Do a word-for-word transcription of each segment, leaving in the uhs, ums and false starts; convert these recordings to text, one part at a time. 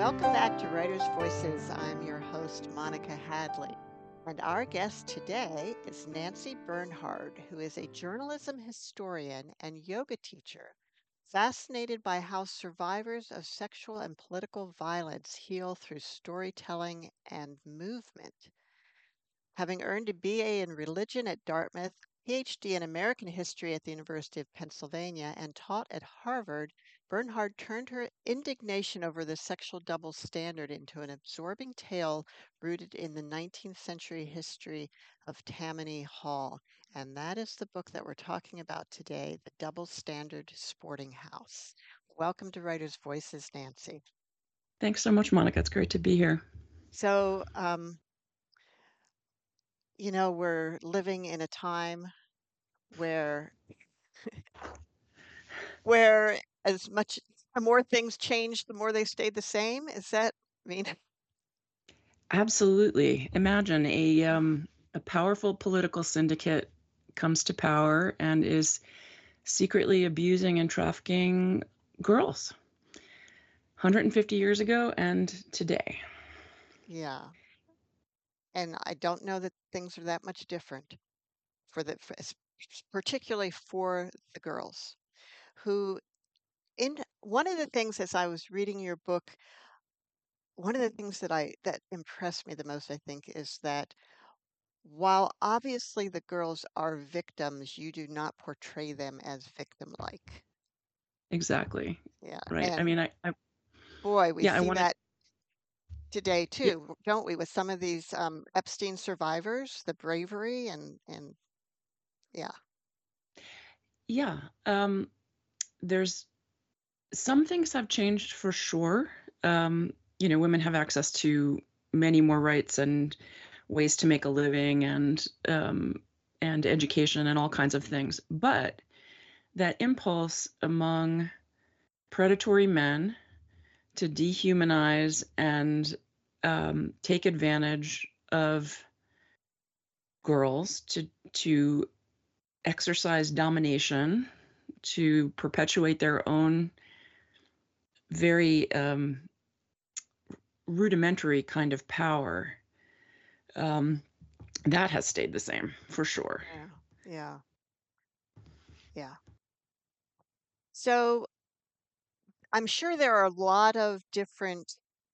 Welcome back to Writers' Voices. I'm your host, Monica Hadley. And our guest today is Nancy Bernhard, who is a journalism historian and yoga teacher, fascinated by how survivors of sexual and political violence heal through storytelling and movement. Having earned a B A in religion at Dartmouth, P H D in American history at the University of Pennsylvania, and taught at Harvard, Bernhard turned her indignation over the sexual double standard into an absorbing tale rooted in the nineteenth century history of Tammany Hall. And that is the book that we're talking about today, The Double Standard Sporting House. Welcome to Writers' Voices, Nancy. Thanks so much, Monica. It's great to be here. So, um, you know, we're living in a time where where as much the more things change, the more they stayed the same. Is that, I mean, Absolutely. Imagine a um, a powerful political syndicate comes to power and is secretly abusing and trafficking girls. one hundred fifty years ago and today. yeah. And I don't know that things are that much different for the, for, es- particularly for the girls who, in one of the things as I was reading your book, one of the things that I that impressed me the most, I think, is that while obviously the girls are victims, you do not portray them as victim-like. Exactly. Yeah. Right. I And mean, I, I boy, we yeah, I see wanted that today yeah, too, don't we, with some of these um, Epstein survivors, the bravery and and yeah, yeah. Um, there's some things have changed for sure. Um, you know, women have access to many more rights and ways to make a living and um, and education and all kinds of things. But that impulse among predatory men to dehumanize and um, take advantage of girls to to exercise domination, to perpetuate their own very um, rudimentary kind of power, um, that has stayed the same for sure. yeah, yeah, yeah. So I'm sure there are a lot of different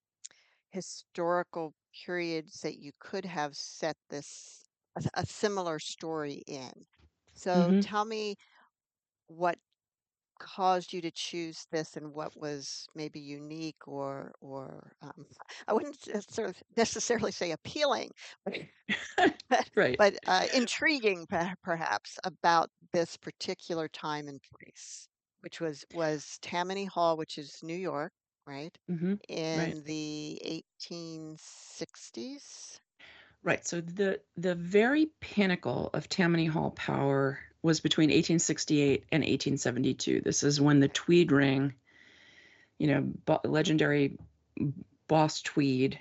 historical periods that you could have set this a, a similar story in. So Hmm. tell me what caused you to choose this and what was maybe unique or or um, I wouldn't s- sort of necessarily say appealing, but but, Right. but uh, intriguing per- perhaps about this particular time and place, which was was Tammany Hall, which is New York, right, Hmm. Right. in the eighteen sixties. Right. So the the very pinnacle of Tammany Hall power was between eighteen sixty-eight and eighteen seventy-two. This is when the Tweed Ring, you know, bo- legendary boss Tweed,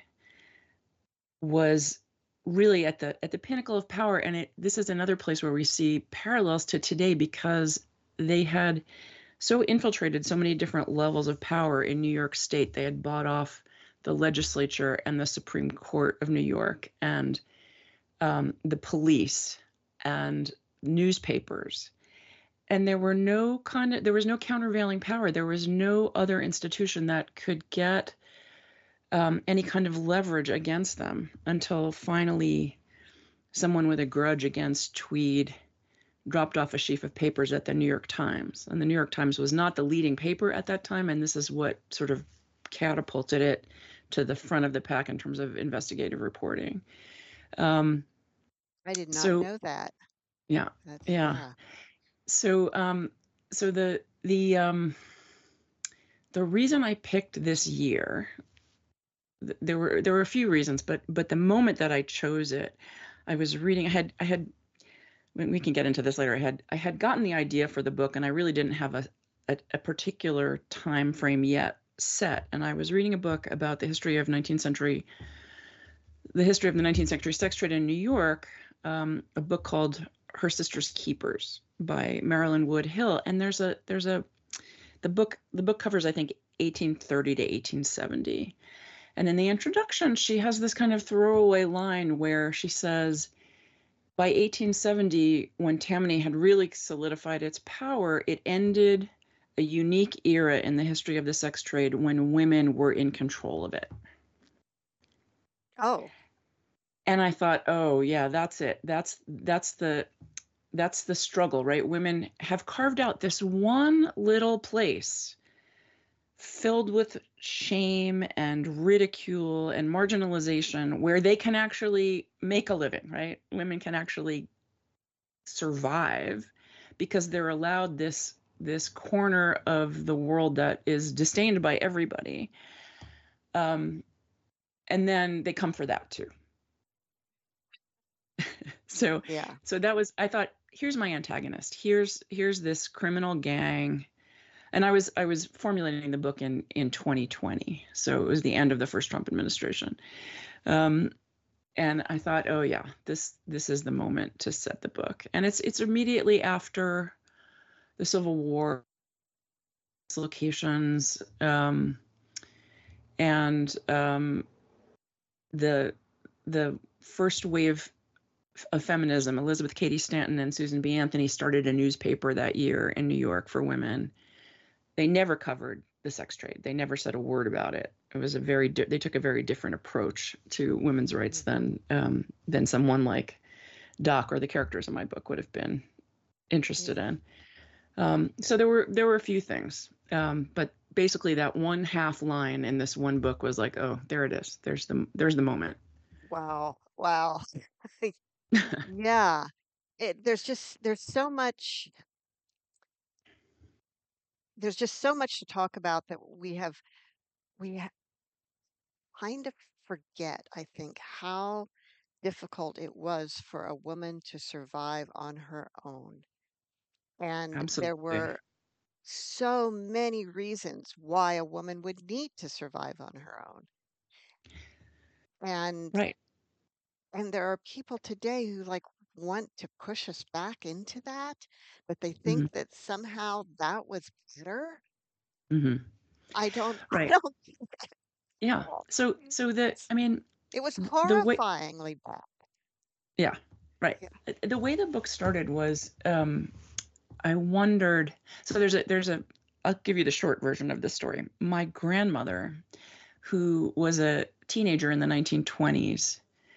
was really at the at the pinnacle of power. And it this is another place where we see parallels to today because they had so infiltrated so many different levels of power in New York State. They had bought off the legislature and the Supreme Court of New York and um, the police and newspapers. And there were no kind of there was no countervailing power. There was no other institution that could get um, any kind of leverage against them until finally someone with a grudge against Tweed dropped off a sheaf of papers at the New York Times. And the New York Times was not the leading paper at that time, and this is what sort of catapulted it to the front of the pack in terms of investigative reporting. Um, I did not so know that. yeah, That's yeah. yeah. So um, so the the um, the reason I picked this year, th- there were there were a few reasons, but but the moment that I chose it, I was reading. I had I had we can get into this later. I had I had gotten the idea for the book, and I really didn't have a a, a particular time frame yet set. And I was reading a book about the history of nineteenth century, the history of the nineteenth century sex trade in New York. Um, a book called Her Sister's Keepers by Marilyn Wood Hill. And there's a there's a the book the book covers I think eighteen thirty to eighteen seventy. And in the introduction, she has this kind of throwaway line where she says, by eighteen seventy, when Tammany had really solidified its power, it ended a unique era in the history of the sex trade when women were in control of it. Oh. And I thought, oh yeah, that's it. That's that's the that's the struggle, right? Women have carved out this one little place filled with shame and ridicule and marginalization where they can actually make a living, right? Women can actually survive because they're allowed this this corner of the world that is disdained by everybody. Um, and then they come for that too. so Yeah. so that was, I thought, here's my antagonist. Here's here's this criminal gang. And I was I was formulating the book in in twenty twenty, so it was the end of the first Trump administration, um, and I thought, oh yeah, this this is the moment to set the book. And it's it's immediately after the Civil War dislocations, um, and um, the the first wave of feminism. Elizabeth Cady Stanton and Susan B. Anthony started a newspaper that year in New York for women. They never covered the sex trade. They never said a word about it. It was a very di- they took a very different approach to women's rights than um, than someone like Doc or the characters in my book would have been interested in. Um, so there were there were a few things, um, but basically that one half line in this one book was like, oh, there it is. There's the there's the moment. Wow. Wow. Yeah. It, there's just there's so much there's just so much to talk about that we have we ha- kind of forget, I think, how difficult it was for a woman to survive on her own. And there Absolutely. were so many reasons why a woman would need to survive on her own. And Right. and there are people today who like want to push us back into that, but they hmm think that somehow that was better. hmm I don't I Right. don't think Yeah. so. So so the It's I mean it was the way horrifyingly bad. yeah right Yeah. Uh, the way the book started was um, I wondered. So there's a there's a I'll give you the short version of the story. My grandmother, who was a teenager in the nineteen twenties,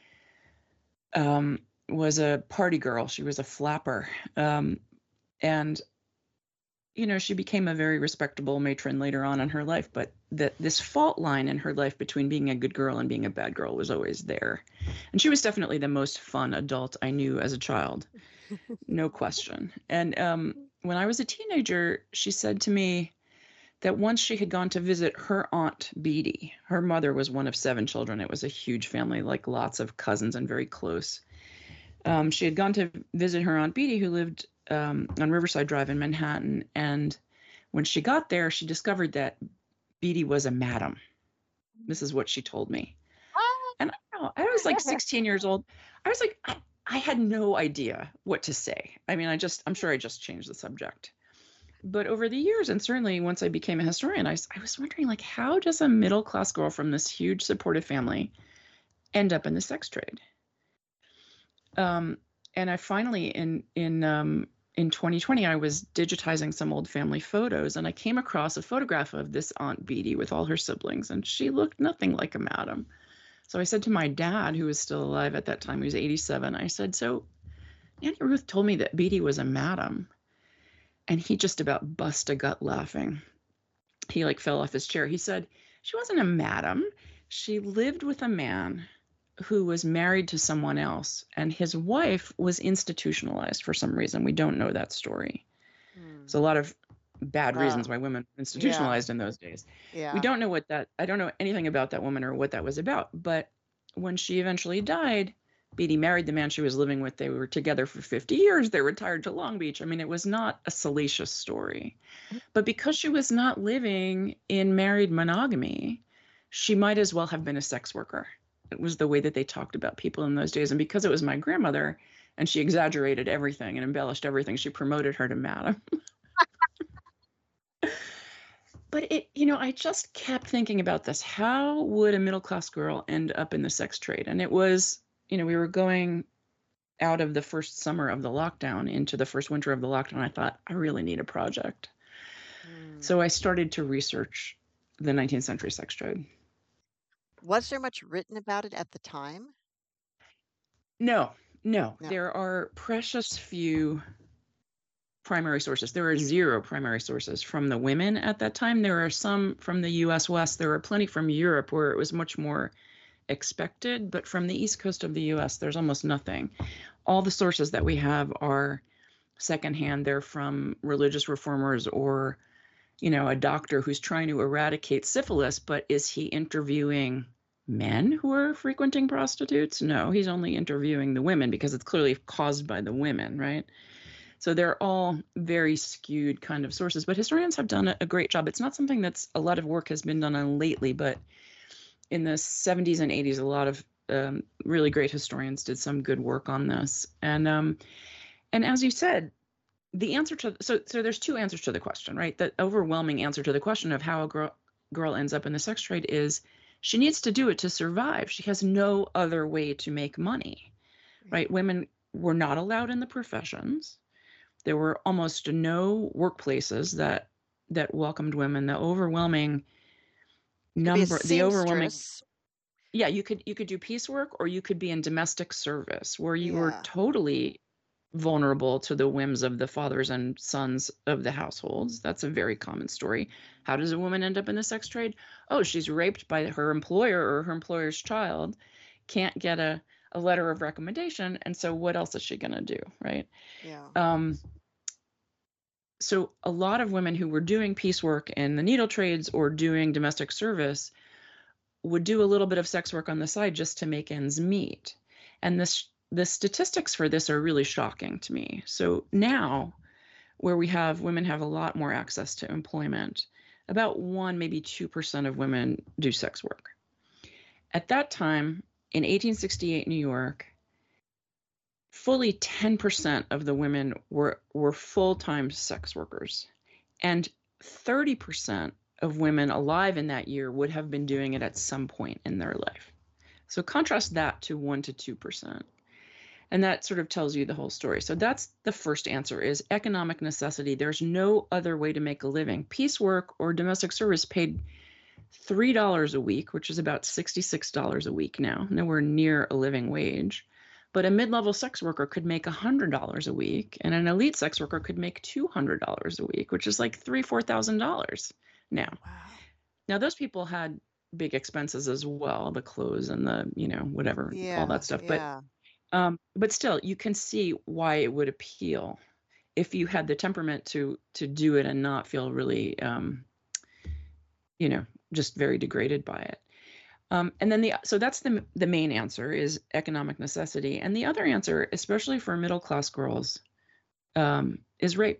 um, was a party girl. She was a flapper, um, and you know she became a very respectable matron later on in her life. But that this fault line in her life between being a good girl and being a bad girl was always there, and she was definitely the most fun adult I knew as a child. No question. And um, when I was a teenager, she said to me that once she had gone to visit her aunt Beatty. Her mother was one of seven children. It was a huge family, like lots of cousins and very close. Um, she had gone to visit her aunt Beatty, who lived um, on Riverside Drive in Manhattan. And when she got there, she discovered that Beatty was a madam. This is what she told me. And I don't know, I was like sixteen years old. I was like, I, I had no idea what to say. I mean, I just, I'm sure I just changed the subject. But over the years, and certainly once I became a historian, I, s- I was wondering, like, how does a middle class girl from this huge supportive family end up in the sex trade? Um, and I finally, in in um, in twenty twenty, I was digitizing some old family photos, and I came across a photograph of this Aunt Beatty with all her siblings, and she looked nothing like a madam. So I said to my dad, who was still alive at that time, he was eighty-seven, I said, so Nanny Ruth told me that Beatty was a madam. And he just about bust a gut laughing. He like fell off his chair. He said, she wasn't a madam. She lived with a man who was married to someone else, and his wife was institutionalized for some reason. We don't know that story. Hmm. So a lot of bad reasons Oh, why women were yeah. institutionalized in those days. We Yeah. don't know what that, I don't know anything about that woman or what that was about. But when she eventually died, Beatty married the man she was living with. They were together for fifty years. They retired to Long Beach. I mean, it was not a salacious story. But because she was not living in married monogamy, she might as well have been a sex worker. It was the way that they talked about people in those days. And because it was my grandmother and she exaggerated everything and embellished everything, she promoted her to madam. but it, you know, I just kept thinking about this. How would a middle class girl end up in the sex trade? And it was, you know, we were going out of the first summer of the lockdown into the first winter of the lockdown. I thought, I really need a project. Mm. So I started to research the nineteenth century sex trade. Was there much written about it at the time? No, no, No. there are precious few primary sources. There are zero primary sources from the women at that time. There are some from the U S West. There are plenty from Europe where it was much more expected, but from the East Coast of the U S, there's almost nothing. All the sources that we have are secondhand. They're from religious reformers or, you know, a doctor who's trying to eradicate syphilis, but is he interviewing men who are frequenting prostitutes? No, he's only interviewing the women because it's clearly caused by the women, right? So they're all very skewed kind of sources, but historians have done a great job. It's not something that's a lot of work has been done on lately, but in the seventies and eighties, a lot of um, really great historians did some good work on this. And um, and as you said, the answer to so so there's two answers to the question, right? The overwhelming answer to the question of how a girl girl ends up in the sex trade is she needs to do it to survive. She has no other way to make money, Yeah. right? Women were not allowed in the professions. There were almost no workplaces that that welcomed women. The overwhelming Could be a number, the overwhelming seamstress. yeah, you could you could do piecework or you could be in domestic service where you were Yeah. totally vulnerable to the whims of the fathers and sons of the households. That's a very common story. How does a woman end up in the sex trade? Oh, she's raped by her employer or her employer's child, can't get a, a letter of recommendation. And so what else is she going to do? Right. Yeah. Um, so a lot of women who were doing piecework in the needle trades or doing domestic service would do a little bit of sex work on the side just to make ends meet. And this the statistics for this are really shocking to me. So now, where we have women have a lot more access to employment, about one, maybe two percent of women do sex work. At that time, in eighteen sixty-eight New York, fully ten percent of the women were, were full-time sex workers. And thirty percent of women alive in that year would have been doing it at some point in their life. So contrast that to one to two percent. And that sort of tells you the whole story. So that's the first answer is economic necessity. There's no other way to make a living. Piecework or domestic service paid three dollars a week, which is about sixty-six dollars a week now, nowhere near a living wage. But a mid-level sex worker could make one hundred dollars a week, and an elite sex worker could make two hundred dollars a week, which is like three, four thousand dollars now. Wow. Now those people had big expenses as well, the clothes and the, you know, whatever, all Yeah. that stuff. But Yeah. um, but still, you can see why it would appeal if you had the temperament to to do it and not feel really, um, you know, just very degraded by it. Um, and then the so that's the the main answer is economic necessity, and the other answer, especially for middle class girls, um, is rape.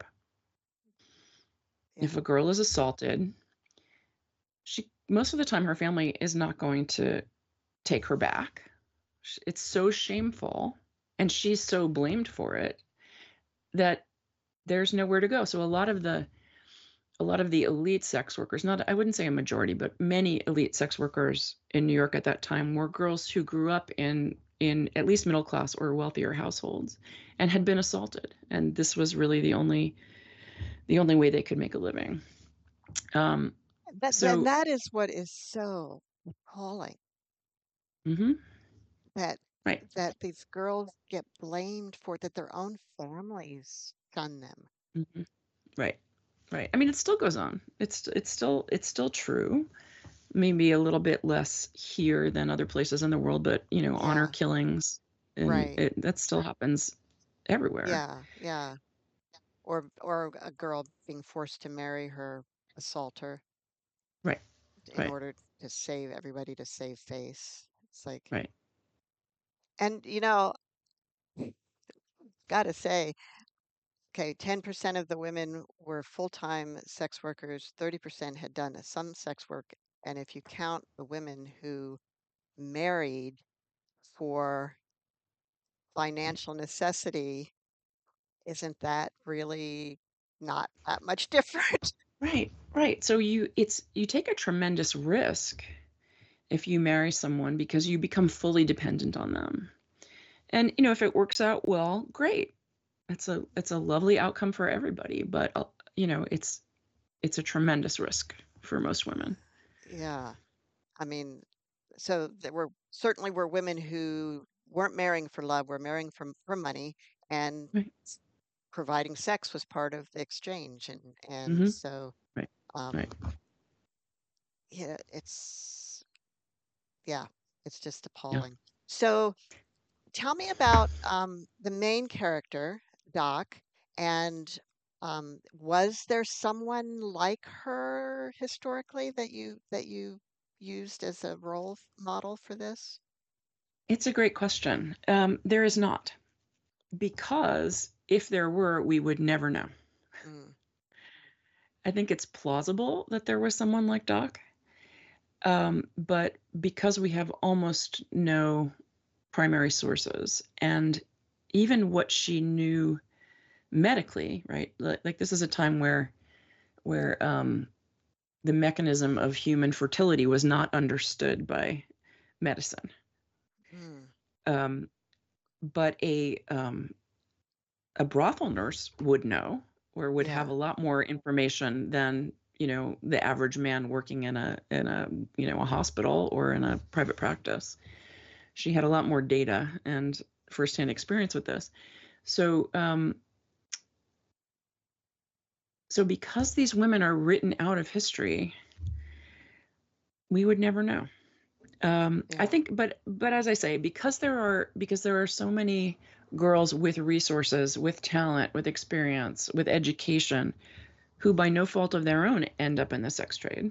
Yeah. If a girl is assaulted, she most of the time her family is not going to take her back. It's so shameful, and she's so blamed for it that there's nowhere to go. So a lot of the a lot of the elite sex workers, not I wouldn't say a majority, but many elite sex workers in New York at that time were girls who grew up in in at least middle class or wealthier households and had been assaulted. And this was really the only the only way they could make a living. Um, That then so that is what is so appalling mhm, that right. that these girls get blamed for that their own families done them. Mhm, right. Right. I mean, it still goes on. It's it's still it's still true. Maybe a little bit less here than other places in the world, but you know, honor Yeah. killings and Right. it, that still happens everywhere. Yeah. Yeah. Or or a girl being forced to marry her assaulter Right. in Right. order to save everybody to save face. It's like, Right. and you know, gotta say, okay, ten percent of the women were full-time sex workers, thirty percent had done some sex work. And if you count the women who married for financial necessity, isn't that really not that much different? Right, right. So you it's you take a tremendous risk if you marry someone because you become fully dependent on them. And you know, if it works out well, great. It's a it's a lovely outcome for everybody, but uh, you know, it's it's a tremendous risk for most women. Yeah. I mean, so there were certainly were women who weren't marrying for love, were marrying for for money, and Right. s- providing sex was part of the exchange. And and Mhm. so Right. Right. um yeah, it's yeah, it's just Yeah. appalling. So tell me about um the main character, Doc, and um was there someone like her historically that you that you used as a role f- model for this? It's a great question. Um, there is not, because if there were, we would never know. Mm, I think it's plausible that there was someone like Doc, um, but because we have almost no primary sources, and even what she knew medically, right? Like, like this is a time where where um, the mechanism of human fertility was not understood by medicine. mm, Um, but a um, a brothel nurse would know, or would have yeah. a lot more information than, you know, the average man working in a in a you know a hospital or in a private practice. She had a lot more data and firsthand experience with this. So um, so because these women are written out of history, we would never know. Um, I Yeah. think, but but as I say, because there are because there are so many girls with resources, with talent, with experience, with education, who by no fault of their own end up in the sex trade.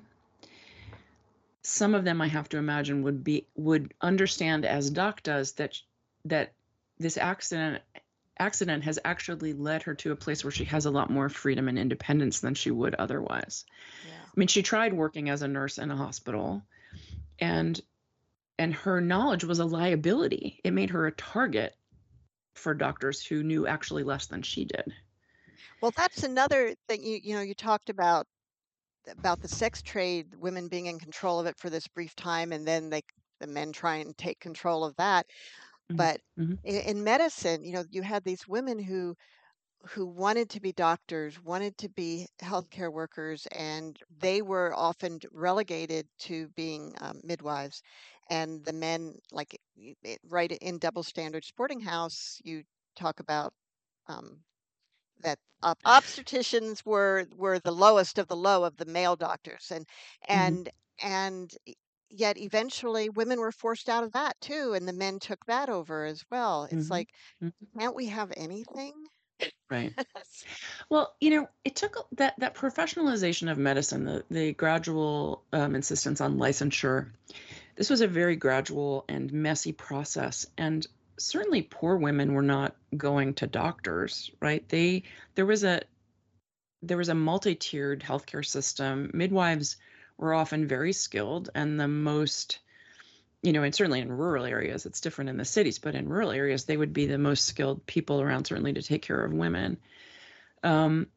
Some of them, I have to imagine, would be would understand, as Doc does, that that this accident accident has actually led her to a place where she has a lot more freedom and independence than she would otherwise. Yeah. I mean, she tried working as a nurse in a hospital, and and her knowledge was a liability. It made her a target for doctors who knew actually less than she did. Well, that's another thing you you know, you talked about about the sex trade, women being in control of it for this brief time, and then they the men try and take control of that. Mhm, But mhm, in, in medicine, you know, you had these women who who wanted to be doctors, wanted to be healthcare workers, and they were often relegated to being um, midwives. And the men, like y- it- right in Double Standard Sporting House, you talk about um, that ob- obstetricians were were the lowest of the low of the male doctors, and mhm, and and y- yet eventually women were forced out of that too, and the men took that over as well. It's mhm, like, mhm. can't we have anything? Right. Well, you know, it took a- that that professionalization of medicine, the the gradual um, insistence on licensure. This was a very gradual and messy process, and certainly poor women were not going to doctors, right? They there was a there was a multi-tiered healthcare system. Midwives were often very skilled, and the most, you know, and certainly in rural areas, it's different in the cities, but in rural areas, they would be the most skilled people around, certainly to take care of women. Um,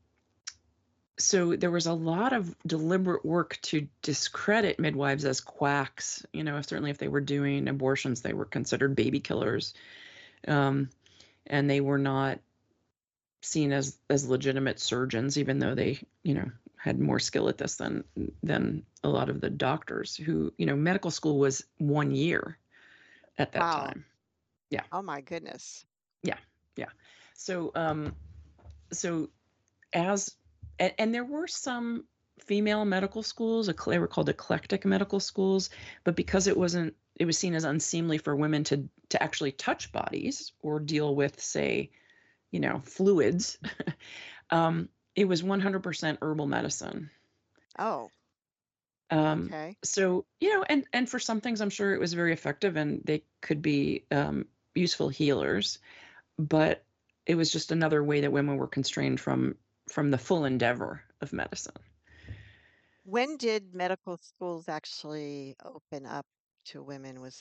so there was a lot of deliberate work to discredit midwives as quacks. You know, certainly if they were doing abortions, they were considered baby killers, um, and they were not seen as as legitimate surgeons, even though they, you know, had more skill at this than than a lot of the doctors who, you know, medical school was one year at that Wow. time. Yeah, Oh my goodness. yeah, yeah. So, um, so as and, and there were some female medical schools, ec- they were called eclectic medical schools, but because it wasn't, it was seen as unseemly for women to to actually touch bodies or deal with, say, you know, fluids. um, it was one hundred percent herbal medicine. Oh, Um, okay. so, you know, and and for some things, I'm sure it was very effective, and they could be um, useful healers. But it was just another way that women were constrained from from the full endeavor of medicine. When did medical schools actually open up to women? Was it?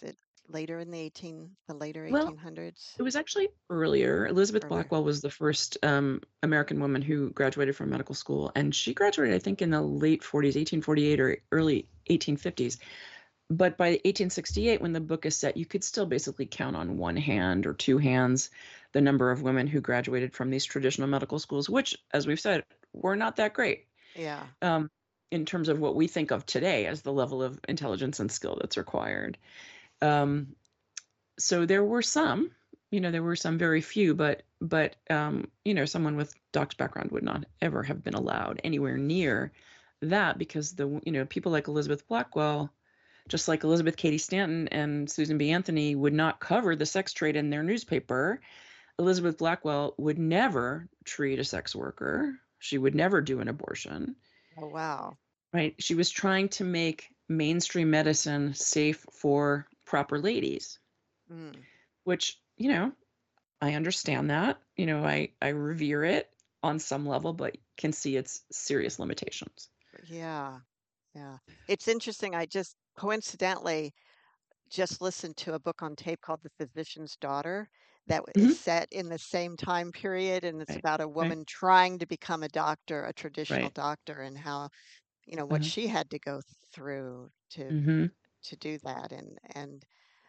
later in the eighteen, the later Well, eighteen hundreds? it was actually earlier. Elizabeth Earlier. Blackwell was the first um, American woman who graduated from medical school, and she graduated, I think, in the late forties, eighteen forty-eight or early eighteen fifties. But by eighteen sixty-eight, when the book is set, you could still basically count on one hand or two hands the number of women who graduated from these traditional medical schools, which, as we've said, were not that great Yeah. um, in terms of what we think of today as the level of intelligence and skill that's required. Um, so there were some, you know, there were some very few, but but um, you know, someone with Doc's background would not ever have been allowed anywhere near that because the you know people like Elizabeth Blackwell, just like Elizabeth Cady Stanton and Susan B. Anthony, would not cover the sex trade in their newspaper. Elizabeth Blackwell would never treat a sex worker. She would never do an abortion. Oh, wow. Right? She was trying to make mainstream medicine safe for proper ladies, Mm. which, you know, I understand that. You know, I, I revere it on some level, but can see its serious limitations. Yeah. Yeah. It's interesting. I just coincidentally just listened to a book on tape called The Physician's Daughter that w- is Hmm. set in the same time period, and it's Right, about a right, woman trying to become a doctor, a traditional right. doctor, and how, you know, what Uh, she had to go through to hmm. to do that. And and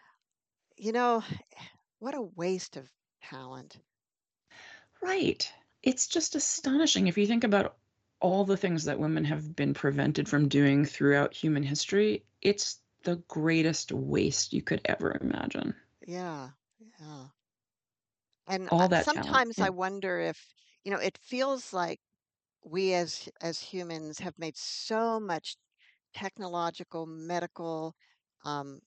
you know, what a waste of talent. Right. It's just astonishing if you think about all the things that women have been prevented from doing throughout human history. It's the greatest waste you could ever imagine. Yeah. Yeah. And I, All that talent. sometimes I Yeah. wonder if, you know, it feels like we as as humans have made so much technological, medical, um,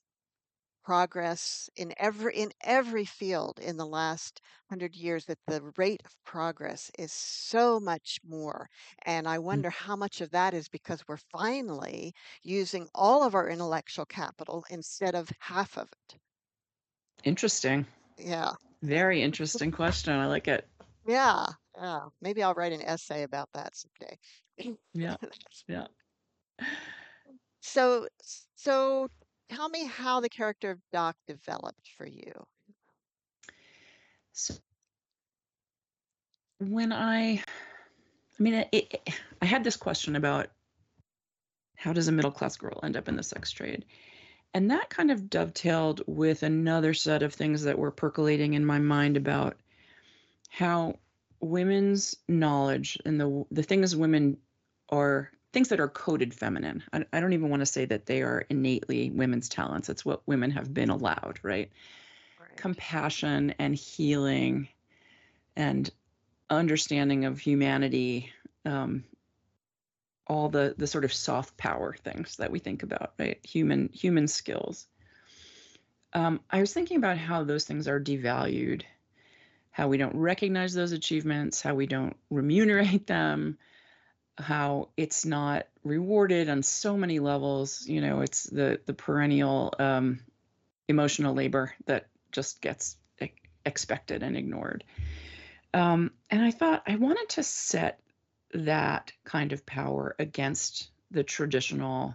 progress in every in every field in the last hundred years that the rate of progress is so much more. And I Mm. wonder how much of that is because we're finally using all of our intellectual capital instead of half of it. Interesting. Yeah. Very interesting question. I like it. Yeah. Yeah. Maybe I'll write an essay about that someday. Yeah. Yeah. So, so tell me how the character of Doc developed for you. So when I, I mean, it, it, I had this question about how does a middle class girl end up in the sex trade? And that kind of dovetailed with another set of things that were percolating in my mind about how women's knowledge and the the things women are things that are coded feminine. I, I don't even want to say that they are innately women's talents. It's what women have been allowed, right? Right. Compassion and healing and understanding of humanity, um, all the the sort of soft power things that we think about, right? Human human skills. Um, I was thinking about how those things are devalued, how we don't recognize those achievements, how we don't remunerate them, how it's not rewarded on so many levels. You know, it's the the perennial um, emotional labor that just gets e- expected and ignored. Um, and I thought I wanted to set that kind of power against the traditional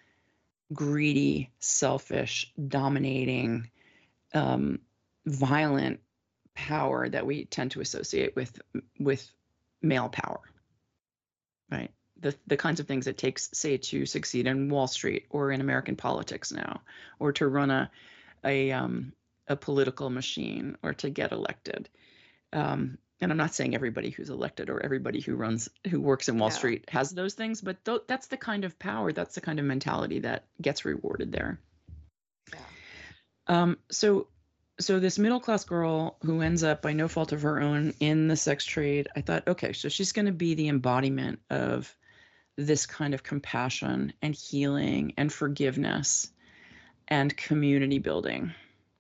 greedy, selfish, dominating, um, violent power that we tend to associate with with male power, right? The the kinds of things it takes, say, to succeed in Wall Street or in American politics now, or to run a a um, a political machine or to get elected. Um, and I'm not saying everybody who's elected or everybody who runs who works in Wall No. Street has those things, but th- that's the kind of power, that's the kind of mentality that gets rewarded there. Yeah. Um, so so this middle class girl who ends up by no fault of her own in the sex trade, I thought, okay, so she's going to be the embodiment of this kind of compassion and healing and forgiveness and community building.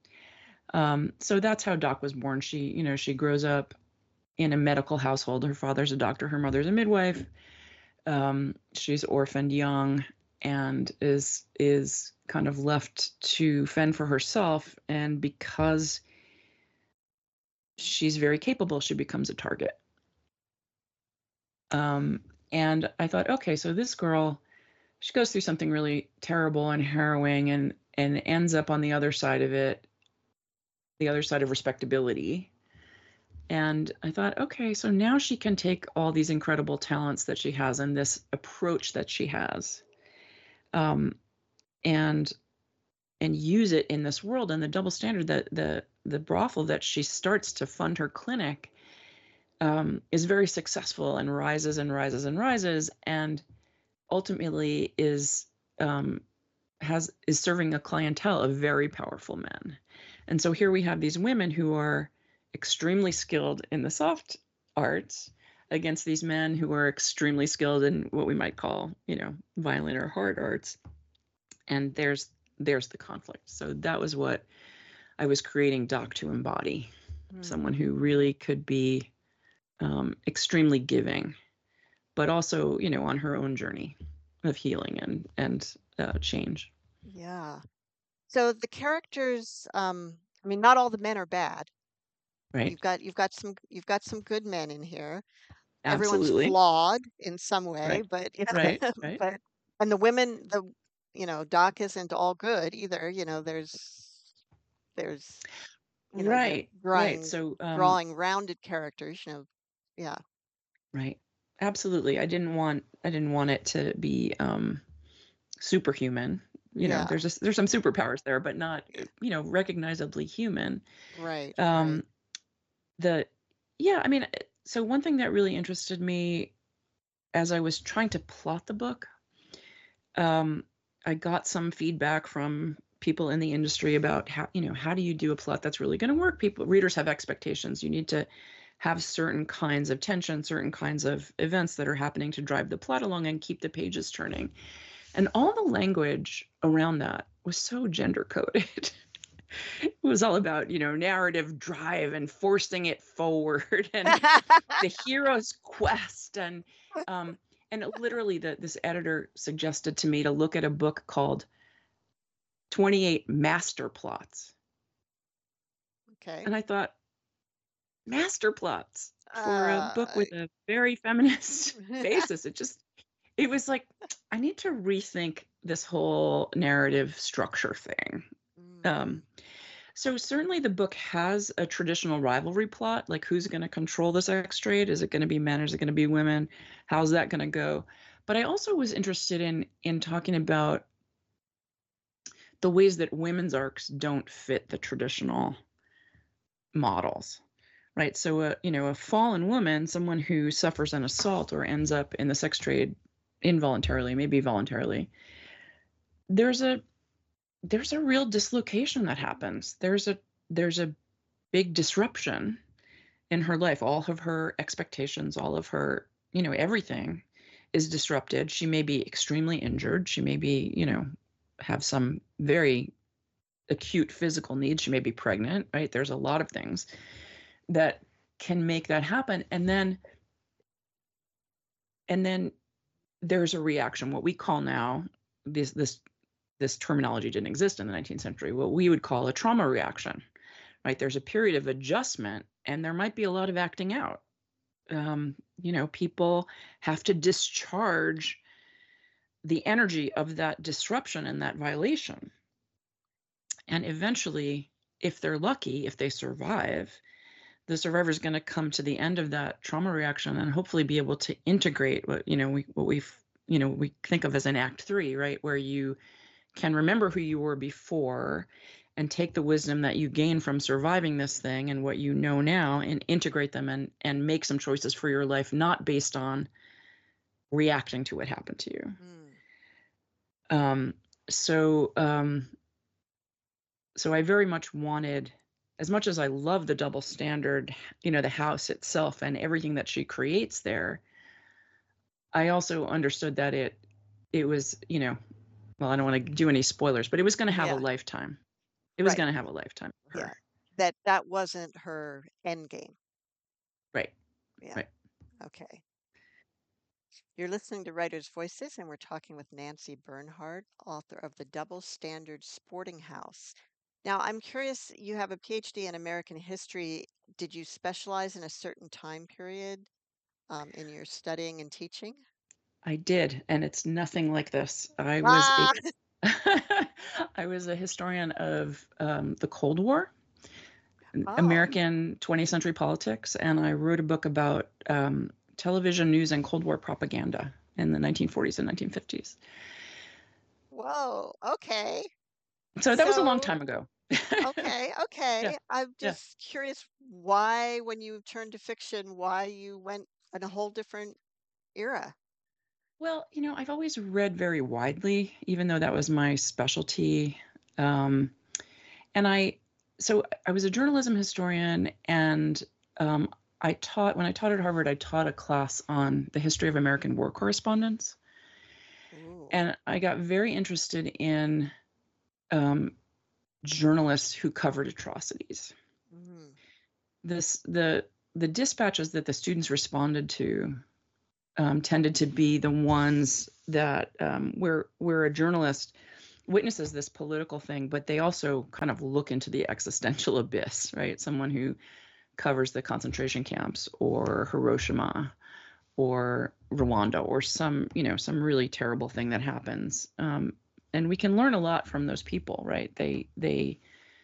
Um, so that's how Doc was born. She, you know, she grows up in a medical household. Her father's a doctor, her mother's a midwife. Um, she's orphaned young and is is kind of left to fend for herself. And because she's very capable, she becomes a target. Um, and I thought, okay, so this girl, she goes through something really terrible and harrowing, and and ends up on the other side of it, the other side of respectability. And I thought, okay, so now she can take all these incredible talents that she has and this approach that she has, um, and and use it in this world. And the double standard, that the the brothel that she starts to fund her clinic, um, is very successful and rises and rises and rises, and ultimately is um, has is serving a clientele of very powerful men. And so here we have these women who are extremely skilled in the soft arts against these men who are extremely skilled in what we might call, you know, violent or hard arts. And there's there's the conflict. So that was what I was creating Doc to embody. Mm. Someone who really could be um, extremely giving, but also, you know, on her own journey of healing and and uh, change. Yeah. So the characters, um, I mean, not all the men are bad. Right. You've got you've got some you've got some good men in here. Everyone's Absolutely. flawed in some way, Right. but you know, Right. Right. but and the women, the you know, Doc isn't all good either. You know, there's there's you know, you're Right. Right. drawing So, um, drawing rounded characters. You know, yeah, right. Absolutely. I didn't want I didn't want it to be um superhuman. You know, yeah, there's just there's some superpowers there, but not, you know, recognizably human. right, right. Um, the yeah, I mean, so one thing that really interested me as I was trying to plot the book, um, I got some feedback from people in the industry about how, you know, how do you do a plot that's really going to work? People, readers have expectations. You need to have certain kinds of tension, certain kinds of events that are happening to drive the plot along and keep the pages turning. And all the language around that was so gender coded. It was all about, you know, narrative drive and forcing it forward and the hero's quest. And um and literally the this editor suggested to me to look at a book called twenty-eight Master Plots. Okay. And I thought, master plots for a Uh, book with a very feminist basis. It just it was like, I need to rethink this whole narrative structure thing. mm, Um, so certainly the book has a traditional rivalry plot, like who's going to control the sex trade? Is it going to be men? Is it going to be women? How's that going to go? But I also was interested in in talking about the ways that women's arcs don't fit the traditional models, right? So, a you know, a fallen woman, someone who suffers an assault or ends up in the sex trade involuntarily, maybe voluntarily, there's a there's a real dislocation that happens. There's a there's a big disruption in her life. All of her expectations, all of her, you know, everything is disrupted. She may be extremely injured. She may be, you know, have some very acute physical needs. She may be pregnant, right? There's a lot of things that can make that happen. And then and then there's a reaction, what we call now, this this this terminology didn't exist in the nineteenth century, what we would call a trauma reaction, right? There's a period of adjustment and there might be a lot of acting out. Um, you know, people have to discharge the energy of that disruption and that violation. And eventually, if they're lucky, if they survive, the survivor is going to come to the end of that trauma reaction and hopefully be able to integrate what, you know, we what we've, you know, we think of as an act three, right? Where you can remember who you were before and take the wisdom that you gain from surviving this thing and what you know now and integrate them and and make some choices for your life, not based on reacting to what happened to you. mm, Um, so um, so I very much wanted, as much as I love the double standard, you know, the house itself and everything that she creates there, I also understood that it it was, you know, well, I don't want to do any spoilers, but it was going to have a yeah, lifetime. It was right. going to have a lifetime for Yeah. her. That that wasn't her end game. Right. Yeah. Right. Okay. You're listening to Writers' Voices, and we're talking with Nancy Bernhard, author of The Double Standard Sporting House. Now, I'm curious, you have a PhD in American history. Did you specialize in a certain time period um, in your studying and teaching? I did, and it's nothing like this. I was a Ah, I was a historian of um, the Cold War, Oh, American twentieth century politics, and I wrote a book about um, television news and Cold War propaganda in the nineteen forties and nineteen fifties. whoa. Okay. So that was a long So, time ago. okay, Yeah, okay. I'm yeah. just curious why, when you turned to fiction, why you went in a whole different era. Well, you know, I've always read very widely, even though that was my specialty. Um, and I, so I was a journalism historian, and um, I taught, when I taught at Harvard, I taught a class on the history of American war correspondence. Ooh. And I got very interested in um, journalists who covered atrocities. Mm. This, the, the dispatches that the students responded to um, tended to be the ones that um, where where a journalist witnesses this political thing, but they also kind of look into the existential abyss, right? Someone who covers the concentration camps or Hiroshima or Rwanda or some, you know, some really terrible thing that happens. Um, and we can learn a lot from those people, right? They they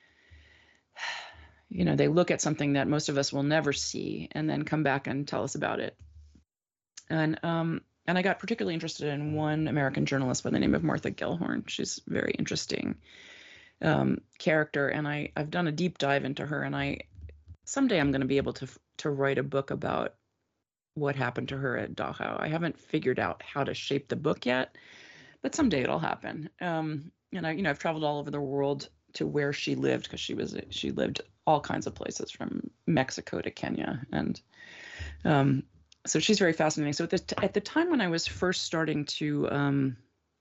you know, they look at something that most of us will never see and then come back and tell us about it. And um, and I got particularly interested in one American journalist by the name of Martha Gellhorn. She's a very interesting um, character, and I I've done a deep dive into her. And I someday I'm going to be able to to write a book about what happened to her at Dachau. I haven't figured out how to shape the book yet, but someday it'll happen. Um, and I, you know, I've traveled all over the world to where she lived because she was she lived all kinds of places from Mexico to Kenya, and um, so she's very fascinating. So at the, t- at the time when I was first starting to um,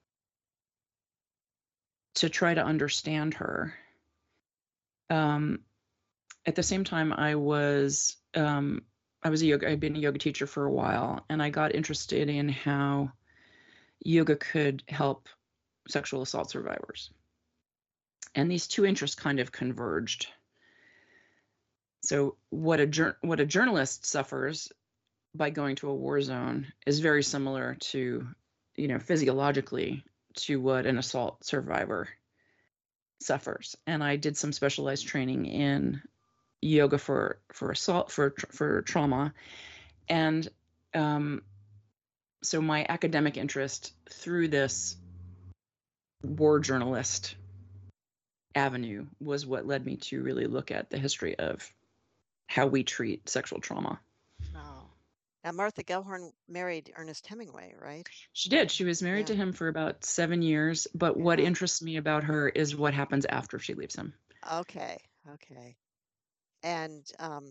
to try to understand her, um, at the same time I was um, I was a yoga. I'd been a yoga teacher for a while, and I got interested in how yoga could help sexual assault survivors. And these two interests kind of converged. So what a what a journalist suffers by going to a war zone is very similar to, you know, physiologically to what an assault survivor suffers. And I did some specialized training in yoga for for assault for for trauma, and um, so my academic interest through this war journalist avenue was what led me to really look at the history of how we treat sexual trauma. Oh. Now, Martha Gellhorn married Ernest Hemingway, right? She did. She was married Yeah. to him for about seven years. But what Yeah. interests me about her is what happens after she leaves him. Okay. Okay. And um,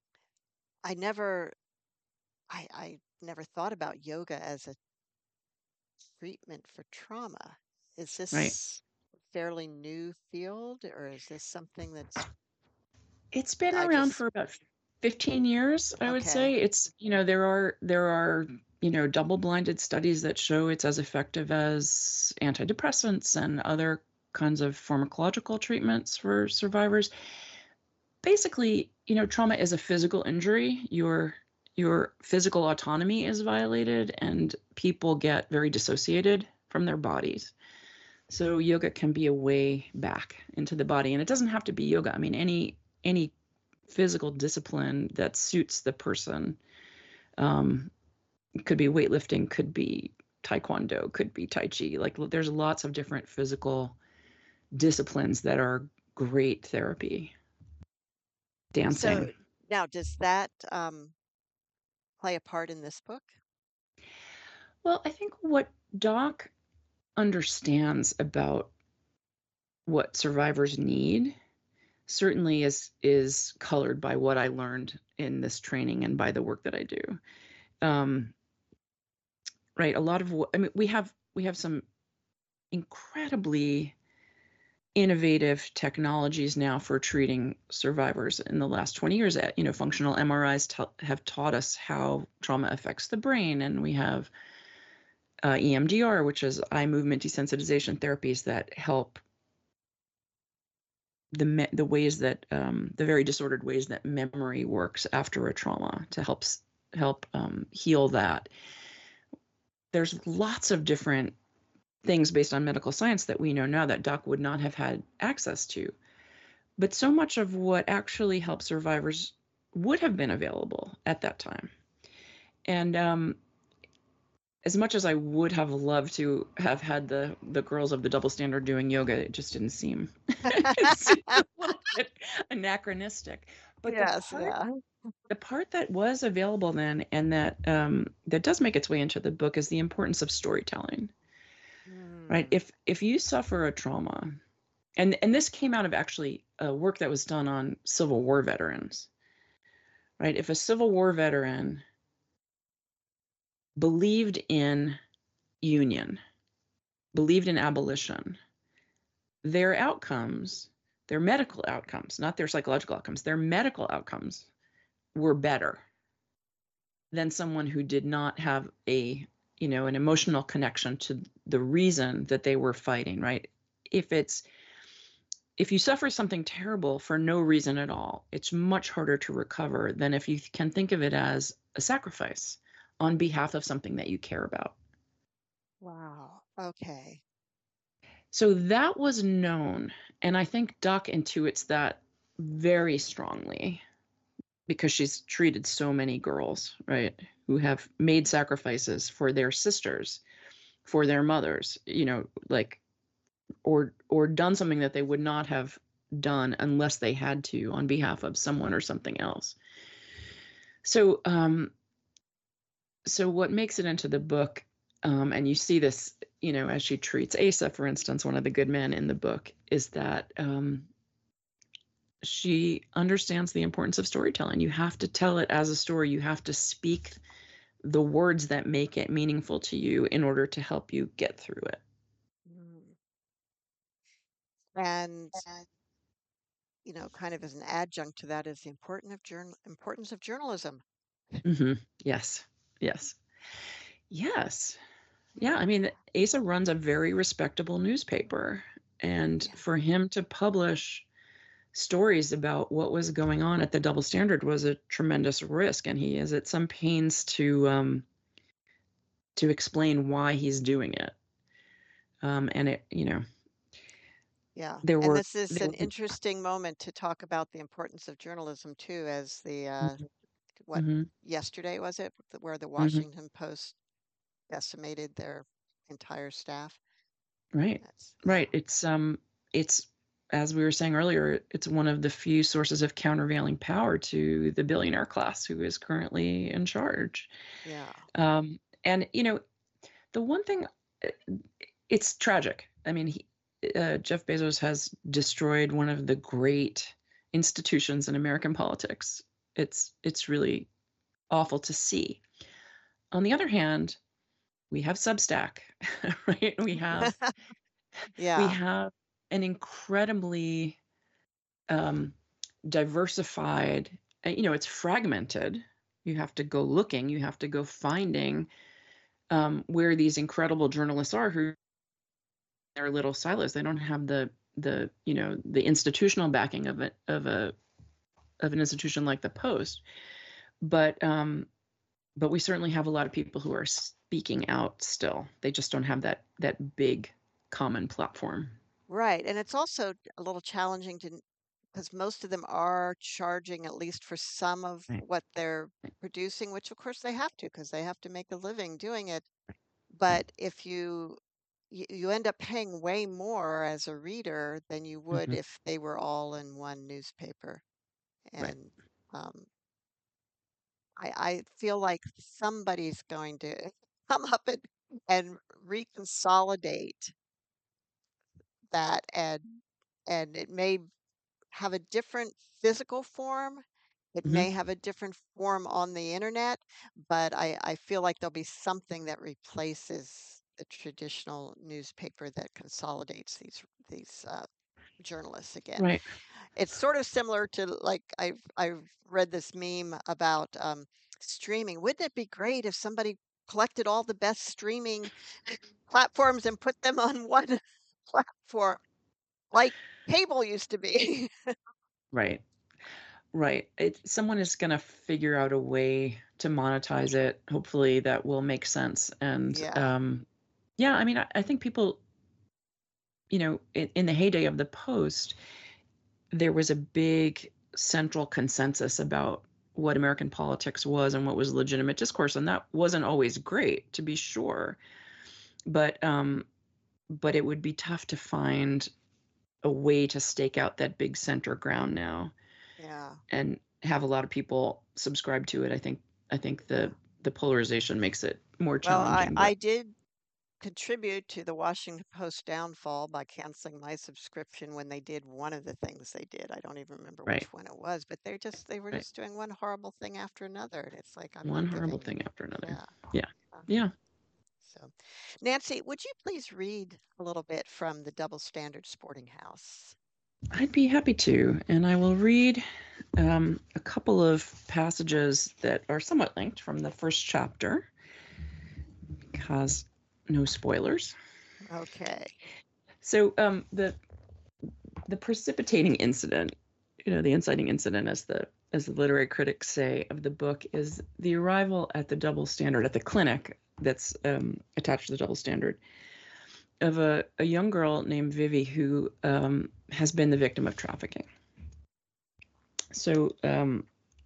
I never, I, I never thought about yoga as a treatment for trauma. Is Right. this a fairly new field, or is this something that's It's been I around just for about fifteen years, I would okay. say. It's, you know, there are there are, you know, double-blinded studies that show it's as effective as antidepressants and other kinds of pharmacological treatments for survivors. Basically, you know, trauma is a physical injury. Your your physical autonomy is violated and people get very dissociated from their bodies. So yoga can be a way back into the body, and it doesn't have to be yoga. I mean, any any physical discipline that suits the person. Um, could be weightlifting, could be taekwondo, could be tai chi. Like there's lots of different physical disciplines that are great therapy. So Dancing. now, does that um, play a part in this book? Well, I think what Doc understands about what survivors need certainly is is colored by what I learned in this training and by the work that I do. Um, right, a lot of what I mean, we have we have some incredibly innovative technologies now for treating survivors in the last twenty years. At you know, functional M R Is t- have taught us how trauma affects the brain, and we have uh, E M D R, which is eye movement desensitization therapies that help the me- the ways that um, the very disordered ways that memory works after a trauma to help help um, heal that. There's lots of different things based on medical science that we know now that Doc would not have had access to. But so much of what actually helped survivors would have been available at that time. And um, as much as I would have loved to have had the the girls of the double standard doing yoga, it just didn't seem, it seemed a little bit anachronistic. But the Yes, part yeah. the part that was available then and that um, that does make its way into the book is the importance of storytelling. Right? Mm. If if you suffer a trauma, and and this came out of actually a work that was done on Civil War veterans, right? If a Civil War veteran believed in union, believed in abolition, their outcomes, their medical outcomes, not their psychological outcomes, their medical outcomes were better than someone who did not have a, you know, an emotional connection to the reason that they were fighting, right? If it's if you suffer something terrible for no reason at all, it's much harder to recover than if you can think of it as a sacrifice on behalf of something that you care about. Wow. Okay. So that was known. And I think Doc intuits that very strongly because she's treated so many girls, right, who have made sacrifices for their sisters, for their mothers, you know, like, or or done something that they would not have done unless they had to on behalf of someone or something else. So, um, so what makes it into the book, um, and you see this, you know, as she treats Asa, for instance, one of the good men in the book, is that um, she understands the importance of storytelling. You have to tell it as a story. You have to speak the words that make it meaningful to you in order to help you get through it. Mm. And, you know, kind of as an adjunct to that is the important of journal importance of journalism. Hmm. Yes. Yes. Yes. Yeah. I Yeah. mean, Asa runs a very respectable newspaper. And Yeah. for him to publish stories about what was going on at the double standard was a tremendous risk. And he is at some pains to um, to explain why he's doing it. Um, and it, you know, Yeah. there And were this is there an were. interesting moment to talk about the importance of journalism too, as the uh, Mhm. what Mhm. yesterday was it, where the Mhm. Washington Post decimated their entire staff. Right. That's yeah. Right. It's um it's as we were saying earlier, it's one of the few sources of countervailing power to the billionaire class who is currently in charge. Yeah. Um, and you know, the one thing, uh, it's tragic. I mean, he, uh, Jeff Bezos has destroyed one of the great institutions in American politics. It's it's really awful to see. On the other hand, we have Substack, right? We have we Yeah. have an incredibly um, diversified, uh, you know, it's fragmented. You have to go looking, you have to go finding um, where these incredible journalists are who are little silos. They don't have the the you know the institutional backing of it of a of an institution like the Post, but um, but we certainly have a lot of people who are speaking out still. They just don't have that that big common platform. Right. And it's also a little challenging to, because most of them are charging at least for some of Right. what they're producing, which of course they have to, because they have to make a living doing it. Right. But if you you, you end up paying way more as a reader than you would Hmm. if they were all in one newspaper. Right. And um, I, I feel like somebody's going to come up and, and reconsolidate that, and and it may have a different physical form. It Hmm. may have a different form on the internet, but I, I feel like there'll be something that replaces the traditional newspaper that consolidates these these uh, journalists again. Right. It's sort of similar to, like, I've I've read this meme about um, streaming. Wouldn't it be great if somebody collected all the best streaming platforms and put them on one platform, like cable used to be? Right. Right. It, someone is going to figure out a way to monetize it. Hopefully, that will make sense. And Yeah. um, Yeah, I mean, I, I think people, you know, in, in the heyday of the Post, there was a big central consensus about what American politics was and what was legitimate discourse, and that wasn't always great, to be sure. But um, but it would be tough to find a way to stake out that big center ground now, Yeah. and have a lot of people subscribe to it. I think I think the the polarization makes it more Well, I, challenging. I But did contribute to the Washington Post downfall by canceling my subscription when they did one of the things they did. I don't even remember right, which one it was, but they're just they were right, just doing one horrible thing after another. And it's like I'm one not horrible giving. thing after another. Yeah. Yeah, uh, yeah. So, Nancy, would you please read a little bit from the Double Standard Sporting House? I'd be happy to, and I will read um, a couple of passages that are somewhat linked from the first chapter, because no spoilers. Okay. So um, the the precipitating incident, you know, the inciting incident, as the as the literary critics say of the book, is the arrival at the Double Standard, at the clinic that's um, attached to the Double Standard, of a, a young girl named Vivi who um, has been the victim of trafficking. So um,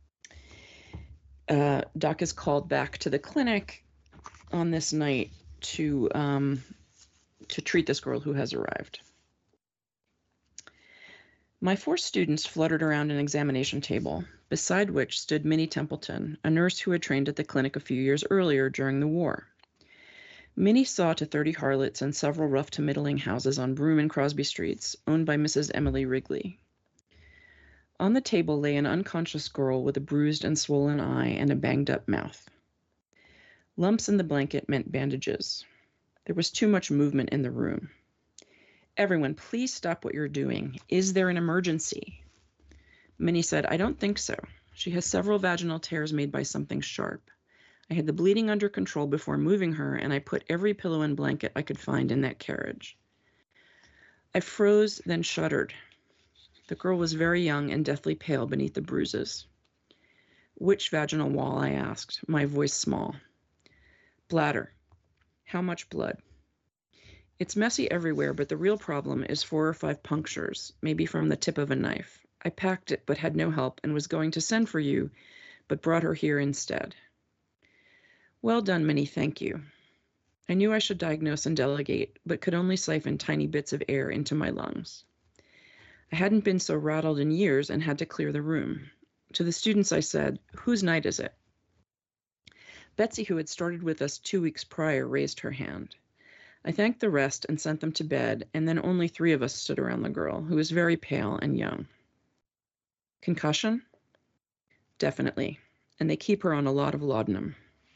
uh, Doc is called back to the clinic on this night to um, to treat this girl who has arrived. My four students fluttered around an examination table, beside which stood Minnie Templeton, a nurse who had trained at the clinic a few years earlier during the war. Minnie saw to thirty harlots and several rough to middling houses on Broome and Crosby Streets, owned by Missus Emily Wrigley. On the table lay an unconscious girl with a bruised and swollen eye and a banged-up mouth. Lumps in the blanket meant bandages. There was too much movement in the room. Everyone, please stop what you're doing. Is there an emergency? Minnie said, I don't think so. She has several vaginal tears made by something sharp. I had the bleeding under control before moving her, and I put every pillow and blanket I could find in that carriage. I froze, then shuddered. The girl was very young and deathly pale beneath the bruises. Which vaginal wall? I asked, my voice small. Bladder. How much blood? It's messy everywhere, but the real problem is four or five punctures, maybe from the tip of a knife. I packed it, but had no help, and was going to send for you, but brought her here instead. Well done, Minnie, thank you. I knew I should diagnose and delegate, but could only siphon tiny bits of air into my lungs. I hadn't been so rattled in years and had to clear the room. To the students I said, whose night is it? Betsy, who had started with us two weeks prior, raised her hand. I thanked the rest and sent them to bed, and then only three of us stood around the girl, who was very pale and young. Concussion? Definitely, and they keep her on a lot of laudanum.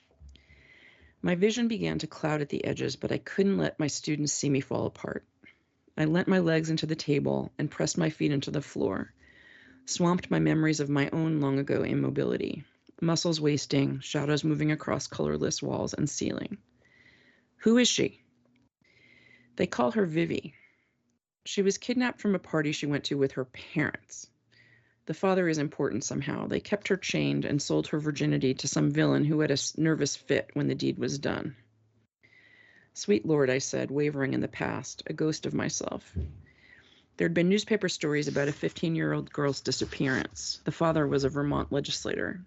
My vision began to cloud at the edges, but I couldn't let my students see me fall apart. I leant my legs into the table and pressed my feet into the floor, swamped my memories of my own long ago immobility, muscles wasting, shadows moving across colorless walls and ceiling. Who is she? They call her Vivi. She was kidnapped from a party she went to with her parents. The father is important somehow. They kept her chained and sold her virginity to some villain who had a nervous fit when the deed was done. Sweet Lord, I said, wavering in the past, a ghost of myself. There'd been newspaper stories about a fifteen-year-old girl's disappearance. The father was a Vermont legislator.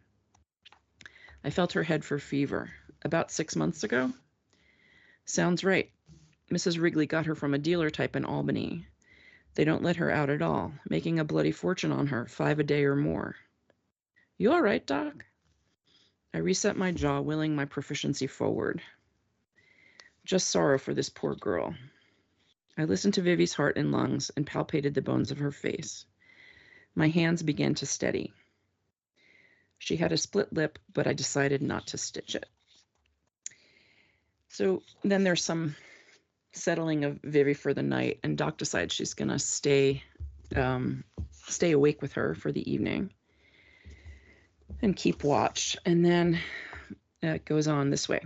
I felt her head for fever. About six months ago? Sounds right. Missus Wrigley got her from a dealer type in Albany. They don't let her out at all, making a bloody fortune on her, five a day or more. You all right, Doc? I reset my jaw, willing my proficiency forward. Just sorrow for this poor girl. I listened to Vivi's heart and lungs and palpated the bones of her face. My hands began to steady. She had a split lip, but I decided not to stitch it. So then there's some settling of Vivi for the night, and Doc decides she's going to stay um, stay awake with her for the evening and keep watch. And then it goes on this way.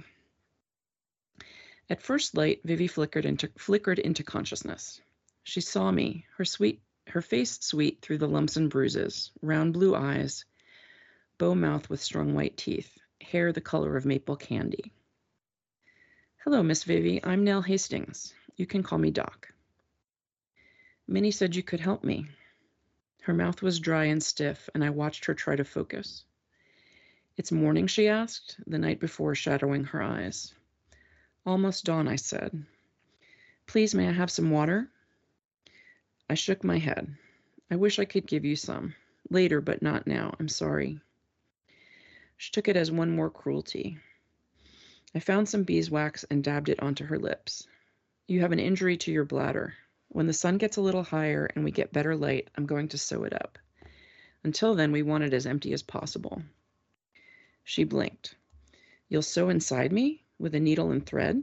At first light, Vivi flickered into flickered into consciousness. She saw me, her sweet, her face sweet through the lumps and bruises, round blue eyes, bow mouth with strong white teeth, hair the color of maple candy. Hello, Miss Vivi. I'm Nell Hastings. You can call me Doc. Minnie said you could help me. Her mouth was dry and stiff, and I watched her try to focus. It's morning, she asked, the night before shadowing her eyes. Almost dawn, I said. Please, may I have some water? I shook my head. I wish I could give you some. Later, but not now. I'm sorry. She took it as one more cruelty. I found some beeswax and dabbed it onto her lips. You have an injury to your bladder. When the sun gets a little higher and we get better light, I'm going to sew it up. Until then, we want it as empty as possible. She blinked. You'll sew inside me with a needle and thread?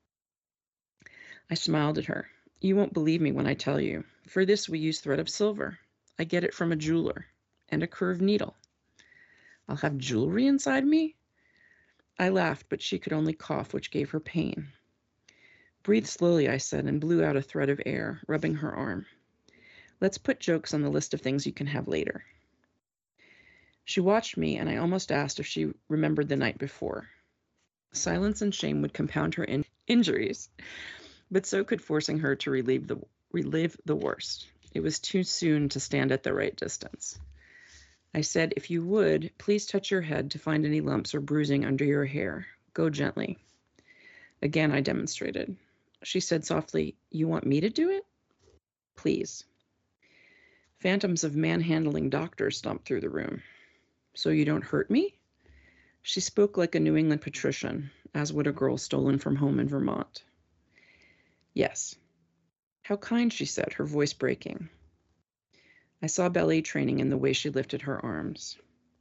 I smiled at her. You won't believe me when I tell you. For this, we use thread of silver. I get it from a jeweler, and a curved needle. I'll have jewelry inside me? I laughed, but she could only cough, which gave her pain. Breathe slowly, I said, and blew out a thread of air, rubbing her arm. Let's put jokes on the list of things you can have later. She watched me, and I almost asked if she remembered the night before. Silence and shame would compound her in- injuries, but so could forcing her to relieve the, relive the worst. It was too soon to stand at the right distance. I said, if you would, please touch your head to find any lumps or bruising under your hair. Go gently. Again, I demonstrated. She said softly, you want me to do it? Please. Phantoms of manhandling doctors stomped through the room. So you don't hurt me? She spoke like a New England patrician, as would a girl stolen from home in Vermont. Yes. How kind, she said, her voice breaking. I saw ballet training in the way she lifted her arms.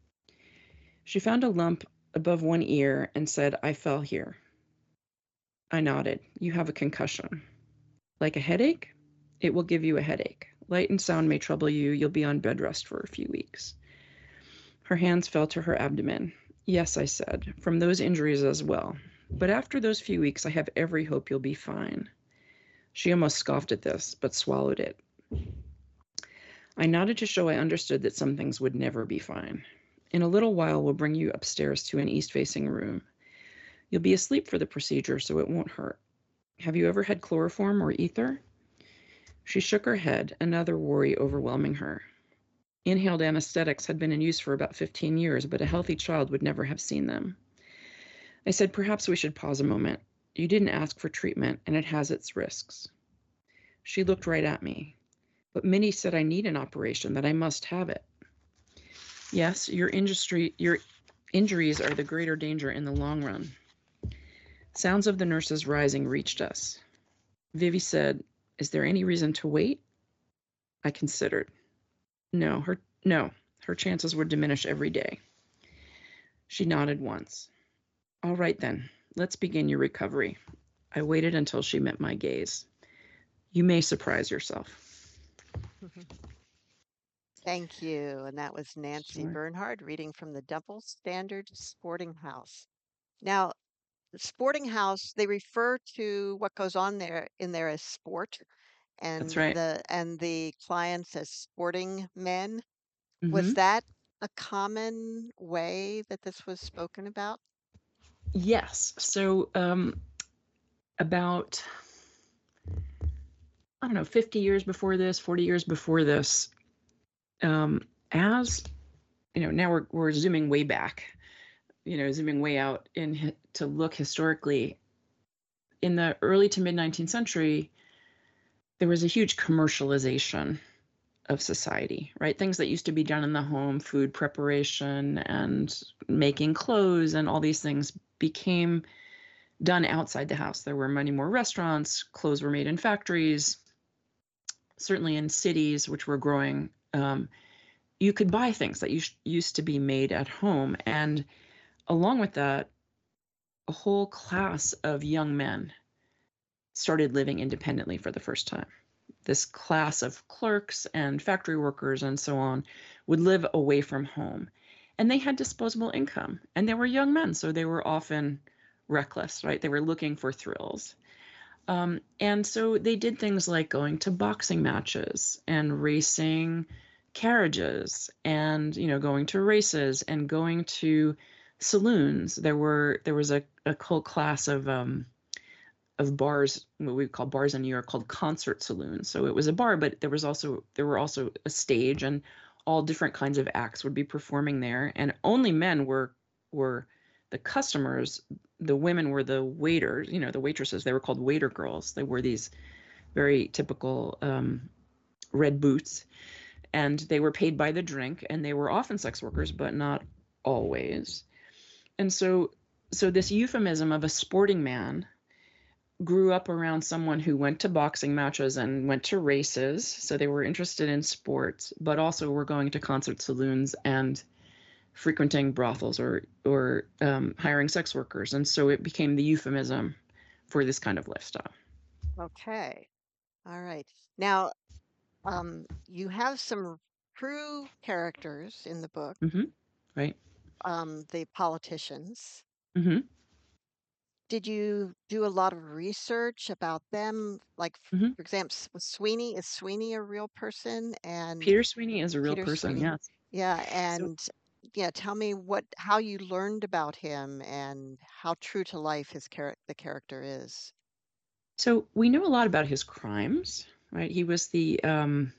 She found a lump above one ear and said, I fell here. I nodded. You have a concussion. Like a headache? It will give you a headache. Light and sound may trouble you. You'll be on bed rest for a few weeks. Her hands fell to her abdomen. Yes, I said, from those injuries as well. But after those few weeks, I have every hope you'll be fine. She almost scoffed at this, but swallowed it. I nodded to show I understood that some things would never be fine. In a little while, we'll bring you upstairs to an east-facing room. You'll be asleep for the procedure, so it won't hurt. Have you ever had chloroform or ether? She shook her head, another worry overwhelming her. Inhaled anesthetics had been in use for about fifteen years, but a healthy child would never have seen them. I said, perhaps we should pause a moment. You didn't ask for treatment, and it has its risks. She looked right at me. But Minnie said I need an operation, that I must have it. Yes, your industry, your injuries are the greater danger in the long run. Sounds of the nurses rising reached us. Vivi said, is there any reason to wait? I considered. No, her no, her chances would diminish every day. She nodded once. All right then, let's begin your recovery. I waited until she met my gaze. You may surprise yourself. Thank you. And that was Nancy Sure. Bernhard reading from the Double Standard Sporting House. Now, the Sporting House, they refer to what goes on there in there as sport, That's and right. the and the clients as sporting men. Was Mm-hmm. that a common way that this was spoken about? Yes. So um, about, I don't know, fifty years before this, forty years before this, um, as, you know, now we're, we're zooming way back, you know, zooming way out in to look historically. In the early to mid nineteenth century, there was a huge commercialization of society, right? Things that used to be done in the home, food preparation and making clothes and all these things became done outside the house. There were many more restaurants, clothes were made in factories, certainly in cities, which were growing. Um, you could buy things that used to be made at home. And along with that, a whole class of young men started living independently for the first time. This class of clerks and factory workers and so on would live away from home. And they had disposable income. And they were young men, so they were often reckless, right? They were looking for thrills. Um, and so they did things like going to boxing matches and racing carriages and, you know, going to races and going to saloons. There were there was a, a whole class of um, of bars, what we call bars in New York, called concert saloons. So it was a bar, but there was also there were also a stage, and all different kinds of acts would be performing there, and only men were were the customers. The women were the waiters, you know, the waitresses. They were called waiter girls. They wore these very typical um, red boots, and they were paid by the drink, and they were often sex workers, but not always. And so, so this euphemism of a sporting man grew up around someone who went to boxing matches and went to races. So they were interested in sports, but also were going to concert saloons and frequenting brothels or or um, hiring sex workers. And so it became the euphemism for this kind of lifestyle. Okay. All right. Now, um, you have some true characters in the book, Mm-hmm. Right. um, the politicians. Mm-hmm. Did you do a lot of research about them? Like, f- Mm-hmm. for example, S- was Sweeney, is Sweeney a real person? And Peter Sweeney is a real Peter person. Sweeney, Yes. yeah, So and yeah, tell me what how you learned about him and how true to life his char the character is. so we know a lot about his crimes. Right. He was the um,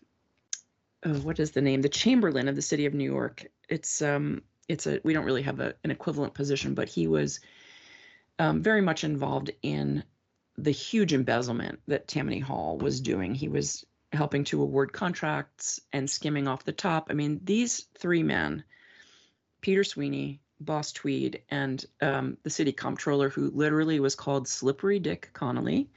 oh, what is the name? The Chamberlain of the city of New York. It's um, it's a we don't really have a, an equivalent position, but he was um, very much involved in the huge embezzlement that Tammany Hall was doing. He was helping to award contracts and skimming off the top. I mean, these three men, Peter Sweeney, Boss Tweed, and um, the city comptroller, who literally was called Slippery Dick Connolly,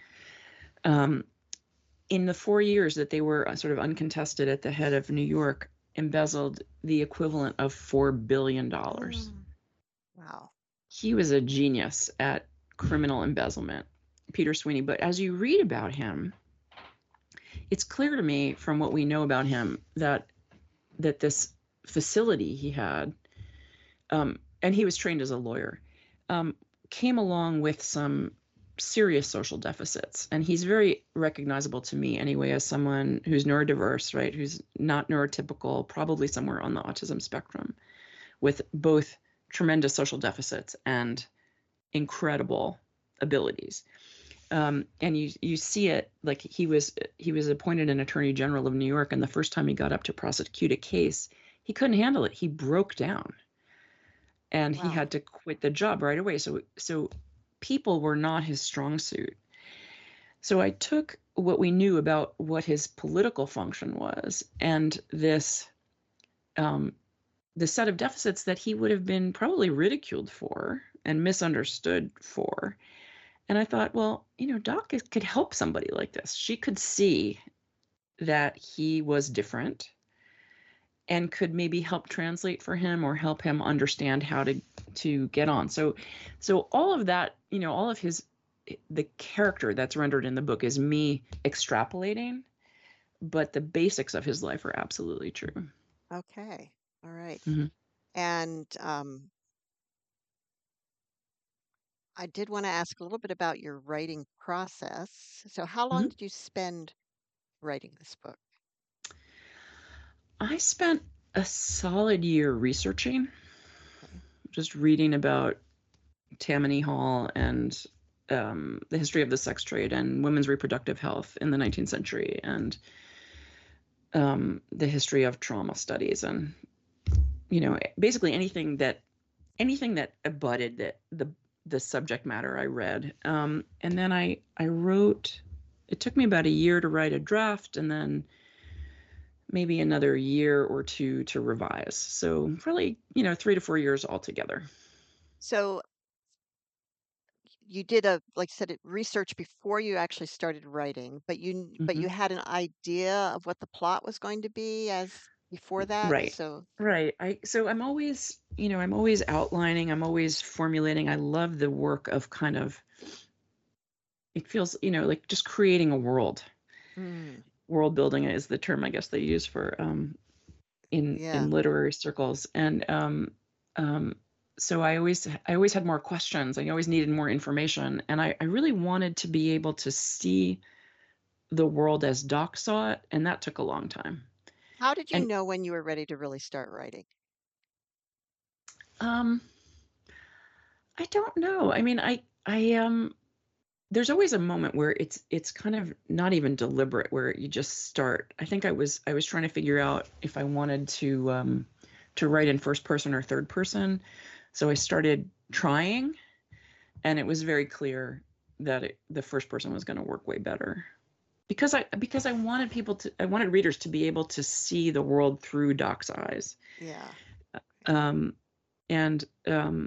um, in the four years that they were uh, sort of uncontested at the head of New York, embezzled the equivalent of four billion dollars. Mm, wow. He was a genius at criminal embezzlement, Peter Sweeney. But as you read about him, it's clear to me from what we know about him that that this facility he had, um, and he was trained as a lawyer, um, came along with some serious social deficits. And he's very recognizable to me anyway as someone who's neurodiverse, right? Who's not neurotypical, probably somewhere on the autism spectrum, with both tremendous social deficits and incredible abilities. Um, and you you see it, like he was he was appointed an attorney general of New York, and the first time he got up to prosecute a case, he couldn't handle it. He broke down, and he Wow. had to quit the job right away. So so people were not his strong suit. So I took what we knew about what his political function was, and this um, the set of deficits that he would have been probably ridiculed for and misunderstood for. And I thought, well, you know, Doc is, could help somebody like this. She could see that he was different and could maybe help translate for him or help him understand how to to get on. So so all of that, you know, all of his the character that's rendered in the book is me extrapolating, but the basics of his life are absolutely true. Okay. All right. Mm-hmm. And um, I did want to ask a little bit about your writing process. So, how long Mm-hmm. did you spend writing this book? I spent a solid year researching, Okay. just reading about Tammany Hall and um, the history of the sex trade and women's reproductive health in the nineteenth century, and um, the history of trauma studies, and you know, basically anything that anything that abutted the the, the subject matter I read. Um, and then I I wrote. It took me about a year to write a draft, and then maybe another year or two to revise. So probably, you know, three to four years altogether. So, you did a like I said it, research before you actually started writing, but you kn- but Hmm. you had an idea of what the plot was going to be as before that. Right. So, Right. I so I'm always, you know, I'm always outlining, I'm always formulating. I love the work of kind of it feels, you know, like just creating a world. mm, World building is the term I guess they use for um in yeah. in literary circles. And um um so I always I always had more questions. I always needed more information. And I, I really wanted to be able to see the world as Doc saw it, and that took a long time. How did you And know when you were ready to really start writing? um I don't know. I mean, I I um there's always a moment where it's it's kind of not even deliberate, where you just start. I think I was I was trying to figure out if I wanted to um, to write in first person or third person, so I started trying, and it was very clear that it, the first person was going to work way better, because I because I wanted people to I wanted readers to be able to see the world through Doc's eyes. Yeah. Um, and um,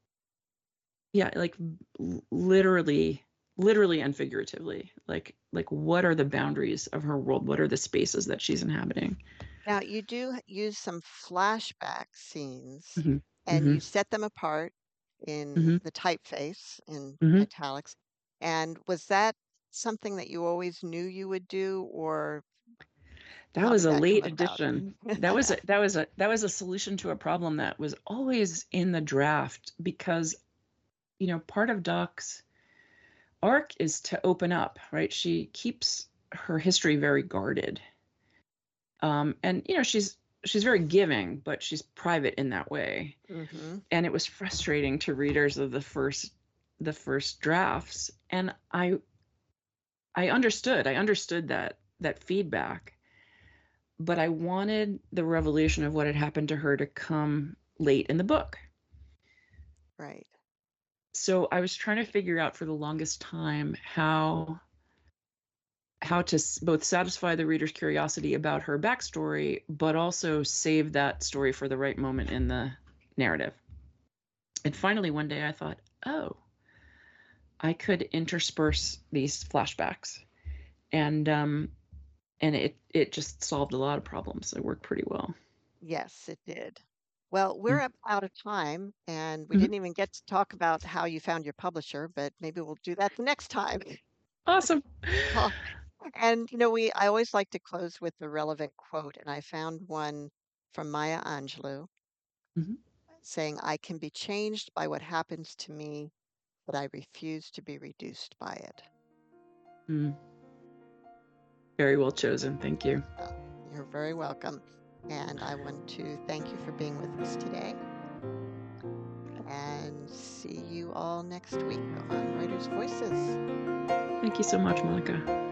yeah, like l- literally, literally and figuratively. Like like what are the boundaries of her world? What are the spaces that she's inhabiting? Now, you do h- use some flashback scenes Hmm. and Hmm. you set them apart in Hmm. the typeface in Hmm. italics. And was that something that you always knew you would do, or That how was did a that come late about? addition. That was a, that was a that was a solution to a problem that was always in the draft, because you know part of Doc's arc is to open up, right? She keeps her history very guarded. Um, and you know, she's she's very giving, but she's private in that way. Hmm. And it was frustrating to readers of the first the first drafts. And I I understood. I understood that that feedback, but I wanted the revelation of what had happened to her to come late in the book. Right. So I was trying to figure out for the longest time how how to s- both satisfy the reader's curiosity about her backstory, but also save that story for the right moment in the narrative. And finally, one day I thought, oh, I could intersperse these flashbacks, and um, and it it just solved a lot of problems. It worked pretty well. Yes, it did. Well, we're up out of time, and we Mm-hmm. didn't even get to talk about how you found your publisher, but maybe we'll do that the next time. Awesome. Oh, and you know, we I always like to close with the relevant quote, and I found one from Maya Angelou Hmm. saying, "I can be changed by what happens to me, but I refuse to be reduced by it." Mm, very well chosen. Thank you. So you're very welcome. And I want to thank you for being with us today, and see you all next week on Writers' Voices. Thank you so much, Monica.